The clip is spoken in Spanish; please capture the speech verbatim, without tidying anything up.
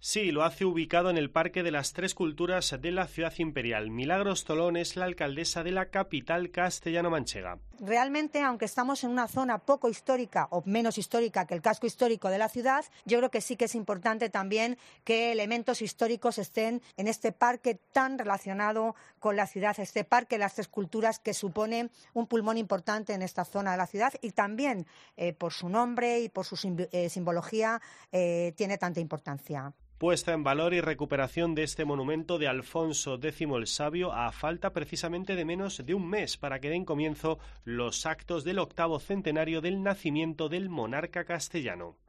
Sí, lo hace ubicado en el Parque de las Tres Culturas de la Ciudad Imperial. Milagros Tolón es la alcaldesa de la capital castellano-manchega. Realmente, aunque estamos en una zona poco histórica o menos histórica que el casco histórico de la ciudad, yo creo que sí que es importante también que elementos históricos estén en este parque tan relacionado con la ciudad, este Parque de las Tres Culturas que supone un pulmón importante en esta zona de la ciudad y también eh, por su nombre y por su sim- eh, simbología eh, tiene tanta importancia. Puesta en valor y recuperación de este monumento de Alfonso X el Sabio a falta precisamente de menos de un mes para que den comienzo los actos del octavo centenario del nacimiento del monarca castellano.